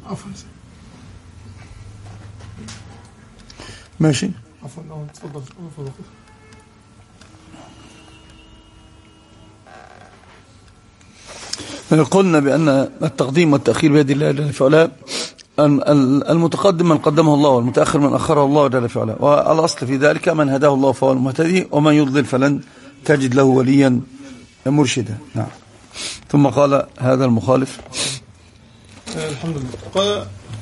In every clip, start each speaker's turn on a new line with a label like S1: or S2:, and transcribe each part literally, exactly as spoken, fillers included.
S1: عفوا
S2: ماشي
S1: عفوا تفضل تفضل.
S2: قلنا بأن التقديم والتأخير بيد الله جل في علاه. المتقدم من قدمه الله والمتأخر من أخره الله جل في علاه، والأصل في ذلك من هداه الله فهو المهتدي ومن يضلل فلن تجد له وليا مرشدا. نعم. ثم قال هذا المخالف
S1: الحمد لله قال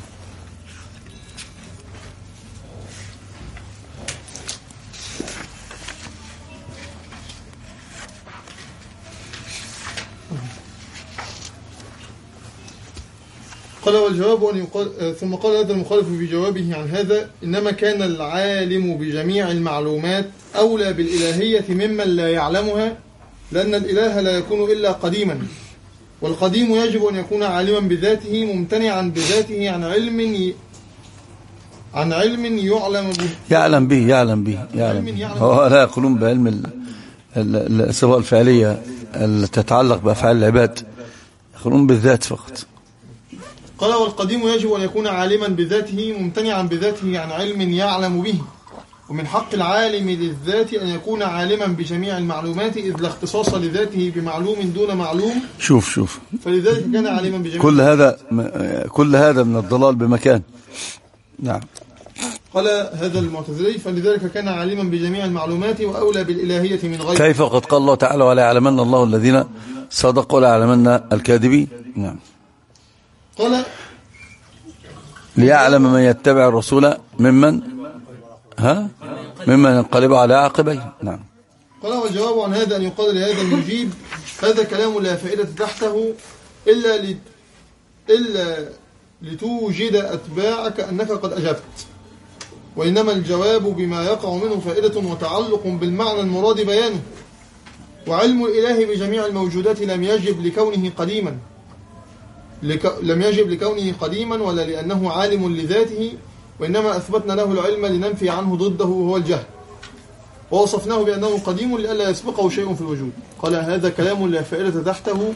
S1: قال والجواب أن يقال ثم قال هذا المخالف في جوابه عن هذا إنما كان العالم بجميع المعلومات أولى بالإلهية ممن لا يعلمها، لأن الإله لا يكون إلا قديما، والقديم يجب أن يكون عالما بذاته ممتنعا بذاته عن علم عن علم يعلم به
S2: يعلم به يعلم به يعلم به. هو لا يقولون بعلم الصفات الفعلية التي تتعلق بأفعال العباد، يقولون بالذات فقط.
S1: قال والقديم يجب أن يكون عالما بذاته ممتنعا بذاته عن علم يعلم به، ومن حق العالم للذات أن يكون عالما بجميع المعلومات، إذ لا اختصاص لذاته بمعلوم دون معلوم.
S2: شوف شوف
S1: فلذلك كان عالما بجميع
S2: كل هذا كل هذا من الضلال بمكان. نعم.
S1: قال هذا المعتزلي فلذلك كان عالما بجميع المعلومات وأولى بالإلهية من غيره.
S2: كيف قد قال الله تعالى ولا يعلمن الله الذين صدقوا ولا يعلمن الكاذبين. نعم.
S1: قال
S2: ليعلم من يتبع الرسول ممن ها ممن ينقلب على عقبيه. نعم.
S1: قال والجواب عن هذا أن يقال لهذا المجيب هذا كلام لا فائدة تحته إلا ل... إلا لتوجد أتباعك أنك قد أجبت، وإنما الجواب بما يقع منه فائدة وتعلق بالمعنى المراد بيانه، وعلم الإله بجميع الموجودات لم يجب لكونه قديما لك... لم يجب لكونه قديما ولا لأنه عالم لذاته، وإنما أثبتنا له العلم لننفي عنه ضده وهو الجهل، ووصفناه بأنه قديم لئلا يسبقه شيء في الوجود. قال هذا كلام لا فائدة تحته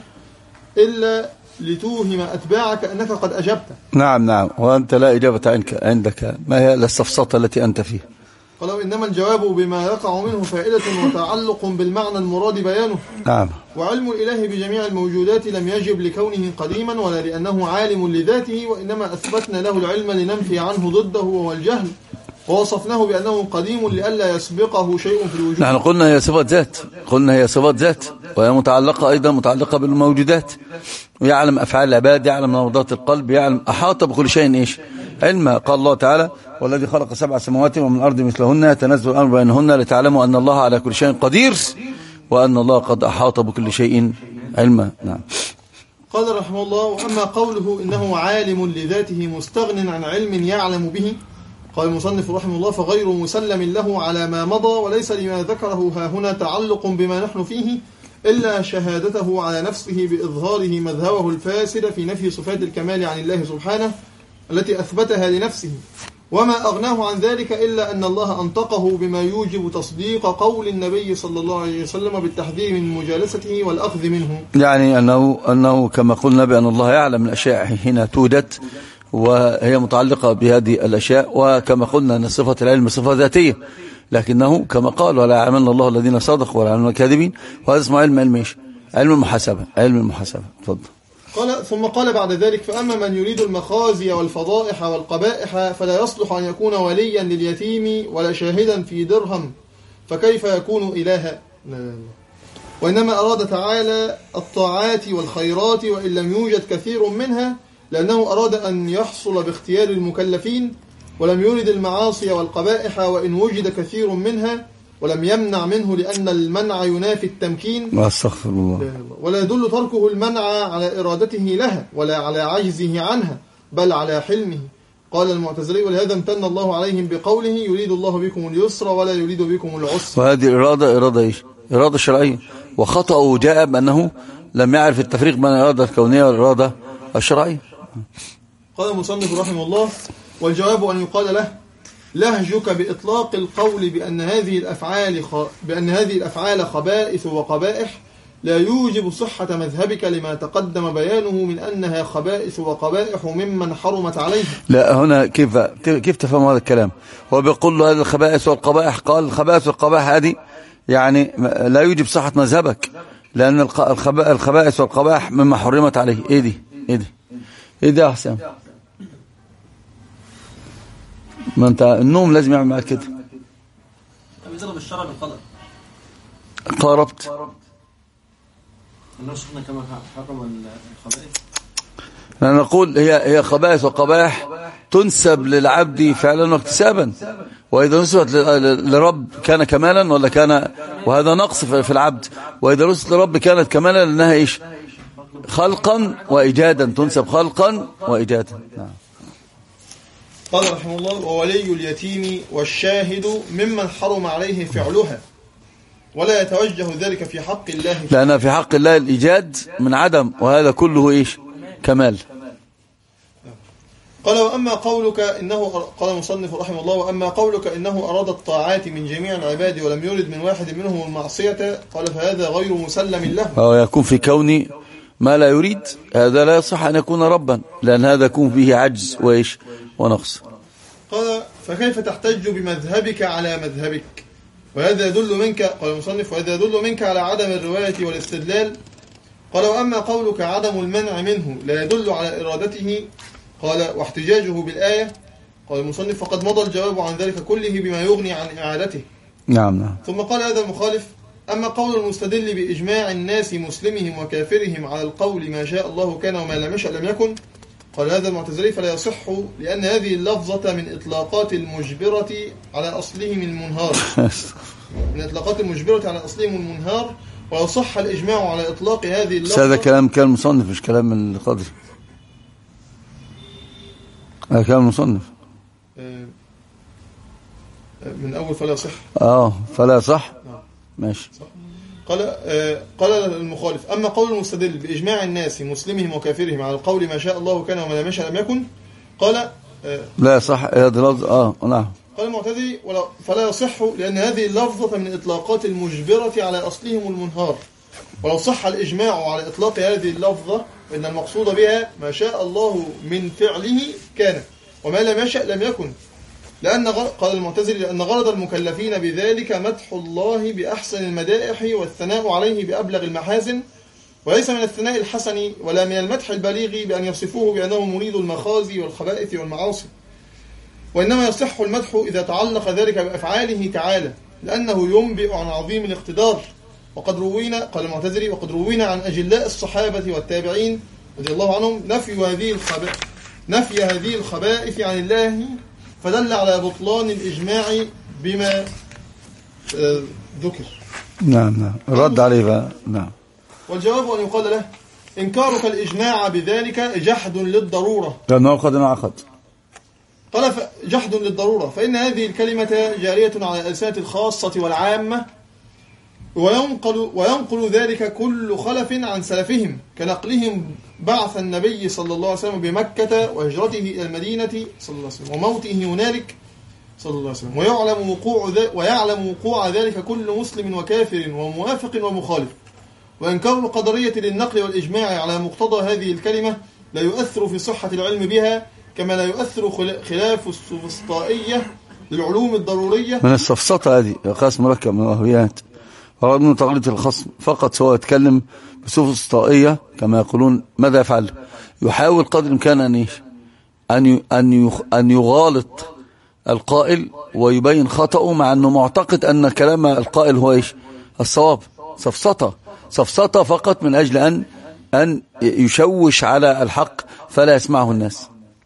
S1: إلا لتوهم أتباعك أنك قد أجبت.
S2: نعم نعم، وأنت لا إجابة عنك عندك، ما هي السفسطة التي أنت فيها؟
S1: قالوا إنما الجواب بما يقع منه فائدة وتعلق بالمعنى المراد بيانه.
S2: نعم.
S1: وعلم الإله بجميع الموجودات لم يجب لكونه قديما ولا لأنه عالم لذاته، وإنما أثبتنا له العلم لننفي عنه ضده وهو الجهل، ووصفناه بأنه قديم لئلا يسبقه شيء في الوجود.
S2: نحن قلنا هي صفات ذات، قلنا هي صفات ذات، وهي متعلقة أيضا متعلقة بالموجودات، ويعلم أفعال العباد، يعلم نبضات القلب، يعلم أحاط بكل شيء إيش علما. قال الله تعالى والذي خلق سبع سماوات ومن الأرض مثلهن يتنزل الأمر بينهن لتعلموا أن الله على كل شيء قدير وأن الله قد أحاط بكل شيء علما. نعم.
S1: قال رحمه الله وأما قوله إنه عالم لذاته مستغن عن علم يعلم به، قال المصنف رحمه الله فغير مسلم له على ما مضى، وليس لما ذكره ها هنا تعلق بما نحن فيه إلا شهادته على نفسه بإظهاره مذهبه الفاسد في نفي صفات الكمال عن الله سبحانه التي أثبتها لنفسه، وما أغناه عن ذلك إلا أن الله أنطقه بما يوجب تصديق قول النبي صلى الله عليه وسلم بالتحذير من مجالسته والأخذ منه.
S2: يعني أنه, أنه كما قلنا بأن الله يعلم الأشياء حين توجد وهي متعلقة بهذه الأشياء، وكما قلنا أن صفة العلم صفة ذاتية، لكنه كما قال ولا يعلمن الله الذين صدقوا ولا يعلمن الكاذبين، وهذا اسمه علم علم ايش؟ علم المحاسبة. علم المحاسبة. تفضل.
S1: قال ثم قال بعد ذلك فأما من يريد المخازي والفضائح والقبائح فلا يصلح أن يكون وليا لليتيم ولا شاهدا في درهم، فكيف يكون إلها؟ وإنما أراد تعالى الطاعات والخيرات وإن لم يوجد كثير منها، لأنه أراد أن يحصل باختيار المكلفين، ولم يرد المعاصي والقبائح وإن وجد كثير منها، ولم يمنع منه لأن المنع ينافي التمكين.
S2: واستغفر الله.
S1: ولا يدل تركه المنع على إرادته لها ولا على عجزه عنها، بل على حلمه. قال المعتزلي ولهذا امتن الله عليهم بقوله يريد الله بكم اليسر ولا يريد بكم العسر.
S2: وهذه إرادة إرادة إيش؟ إرادة شرعية، وخطأه جاء بأنه لم يعرف التفريق بين الإرادة الكونية والإرادة الشرعية.
S1: قال المصنف رحمه الله والجواب أن يقال له لهجك بإطلاق القول بأن هذه الأفعال خ... بأن هذه الأفعال خبائث وقبائح لا يوجب صحة مذهبك لما تقدم بيانه من أنها خبائث وقبائح ممن حرمت عليه.
S2: لا هنا كيف كيف تفهم هذا الكلام؟ هو بيقول له هذه الخبائث والقبائح، قال الخبائث والقبائح هذه يعني لا يوجب صحة مذهبك، لأن الخبائث والقبائح مما حرمت عليه. ايه دي ايه دي ايه دي يا حسام؟ ما انت النوم لازم يعمل معاك كده.
S3: بيضرب الشرع بالقدر.
S2: قاربت.
S3: الناس شفنا كما حرم الخبائث.
S2: نقول هي هي خبائث وقبائح تنسب للعبد فعلا واكتسابا، وإذا نسبت لرب كان كمالا ولا كان، وهذا نقص في العبد، وإذا نسبت لرب كانت كمالا لأنها إيش؟ خلقا وإيجادا، تنسب خلقا وإيجادا. نعم.
S1: قال رحمه الله: وولي اليتيم والشاهد ممن حرم عليه فعلها، ولا يتوجه ذلك في حق الله،
S2: لأن في حق الله الإيجاد من عدم، وهذا كله إيش؟ كمال.
S1: قال: وأما قولك إنه، قال المصنف رحمه الله: وأما قولك إنه أراد الطاعات من جميع العباد ولم يرد من واحد منهم المعصية، قال فهذا غير مسلم له.
S2: أو يكون في كوني ما لا يريد، هذا لا يصح أن يكون ربا، لأن هذا يكون فيه عجز وإيش ونقص.
S1: قال: فكيف تحتج بمذهبك على مذهبك؟ وهذا يدل منك، قال المصنف: وهذا يدل منك على عدم الرواية والاستدلال. قال: وأما قولك عدم المنع منه لا يدل على إرادته، قال: واحتجاجه بالآية، قال المصنف: فقد مضى الجواب عن ذلك كله بما يغني عن إعادته.
S2: نعم نعم.
S1: ثم قال هذا المخالف: أما قول المستدل بإجماع الناس مسلمهم وكافرهم على القول ما شاء الله كان وما لم يشأ لم يكن، قال هذا المعتزلي: فلا يصح، لأن هذه اللفظة من إطلاقات المجبرة على أصلهم المنهار من إطلاقات المجبرة على أصلهم المنهار، ولو صح الإجماع على إطلاق هذه اللفظة.
S2: هذا كلام كان مصنف، مش كلام القاضي، هذا كلام مصنف
S1: من أول فلا صح.
S2: آه فلا صح. ماشي.
S1: قال آه قال المخالف: أما قول المستدل بإجماع الناس مسلمهم وكافرهم على القول ما شاء الله كان وما لم يشأ لم يكن، قال آه
S2: لا صح هذا اللفظ. آه نعم.
S1: قال المعتزلي: فلا يصح، لأن هذه اللفظة من إطلاقات المجبرة على أصلهم المنهار، ولو صح الإجماع على إطلاق هذه اللفظة إن المقصود بها ما شاء الله من فعله كان وما لم يشأ لم يكن، لأن قال المعتزلي: لأن غرض المكلفين بذلك مدح الله بأحسن المدائح والثناء عليه بأبلغ المحاسن، وليس من الثناء الحسن ولا من المدح البليغ بأن يصفوه بأنه مريد المخازي والخبائث والمعاصي، وإنما يصح المدح إذا تعلق ذلك بأفعاله تعالى، لأنه ينبئ عن عظيم الاقتدار. وقد روينا، قال المعتزلي: وقد روينا عن أجلاء الصحابة والتابعين رضي الله عنهم نفي هذه الخبائث نفي هذه الخبائث عن الله، فدل على بطلان الإجماع بما ذكر.
S2: نعم نعم. الرد عليه بقى. نعم.
S1: والجواب أن يقال له: إنكارك الإجماع بذلك جحد للضرورة،
S2: لأنه قد انعقد.
S1: قال: جحد للضرورة، فإن هذه الكلمة جارية على ألسنة الخاصة والعامة، وينقل, وينقل ذلك كل خلف عن سلفهم، كنقلهم بعث النبي صلى الله عليه وسلم بمكة وهجرته إلى المدينة صلى الله عليه وسلم وموته هنالك صلى الله عليه وسلم، ويعلم وقوع, ويعلم وقوع ذلك كل مسلم وكافر وموافق ومخالف. وإنكار القدرية للنقل والإجماع على مقتضى هذه الكلمة لا يؤثر في صحة العلم بها، كما لا يؤثر خلاف السفسطائية للعلوم الضرورية.
S2: من السفسطة هذه قسم مركب من الوهميات، أراد من تقليد الخصم فقط، سواء يتكلم بسفسطائية كما يقولون. ماذا يفعل؟ يحاول قدر الإمكان أن إيش؟ أن أن أن يغالط القائل ويبين خطأه، مع أنه معتقد أن كلام القائل هو إيش؟ الصواب. سفسطة سفسطة فقط من أجل أن أن يشوش على الحق فلا يسمعه الناس.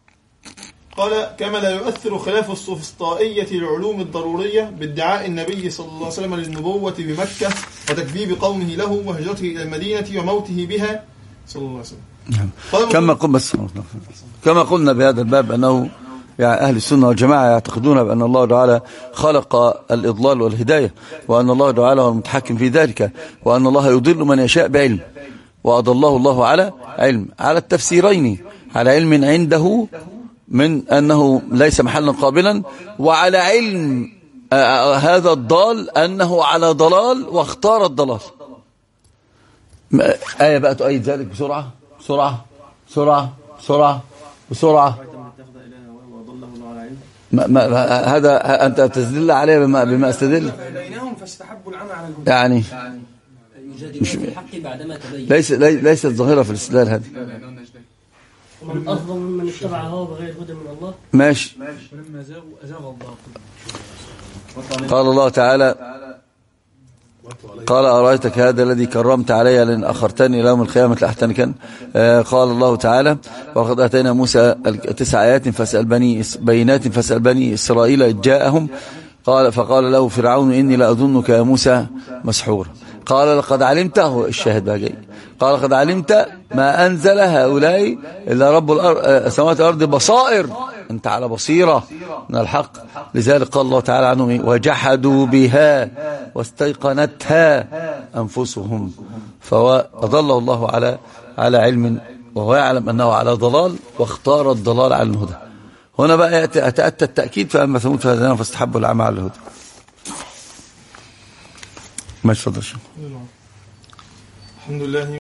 S1: قال: كما لا يؤثر خلاف السفسطائية للعلوم الضرورية بادعاء النبي صلى الله عليه وسلم للنبوة بمكة وتكذيب قومه له وهجرته إلى المدينة وموته بها صلى الله عليه وسلم.
S2: كما قلنا بس كما قلنا بهذا الباب أنه يعني أهل السنة والجماعة يعتقدون بأن الله تعالى خلق الإضلال والهداية، وأن الله تعالى هو المتحكم في ذلك، وأن الله يضل من يشاء بعلم، وأضله الله على علم، على التفسيرين، على علم عنده من أنه ليس محلا قابلا، وعلى علم هذا الضال أنه على ضلال واختار الضلال. آية بقى تؤيد ذلك بسرعة بسرعة بسرعة بسرعة بسرعة. ما ما هذا أنت تستدل عليه بما بما استدل يعني مش في الحق بعدما تبين. ليس ليست ظاهرة في الاستدلال هذه.
S4: ومن أظلم ممن اتبع هواه بغير هدى من الله.
S2: ماشي.
S4: ولما زاغوا أزاغ الله.
S2: قال الله تعالى قال أرأيتك هذا الذي كرمت علي لأن أخرتني إلى يوم القيامة لأحتنكن. آه قال الله تعالى وقد أتينا موسى تسع آيات فاسأل بني بينات فاسأل بني إسرائيل إذ جاءهم قال فقال له فرعون إني لأظنك يا موسى مسحورا. قال لقد علمته الشاهد بقى جاي قال لقد علمت ما أنزل هؤلاء إلا رب السماوات والأرض بصائر. أنت على بصيرة من الحق. لذلك قال الله تعالى عنهم وجحدوا بها واستيقنتها أنفسهم فأضل الله على على علم وهو يعلم أنه على ضلال واختار الضلال على الهدى. هنا بقى يتأتى التأكيد فأما ثمود فهديناهم فاستحبوا العمى على الهدى. ما تفضل.
S1: الحمد لله.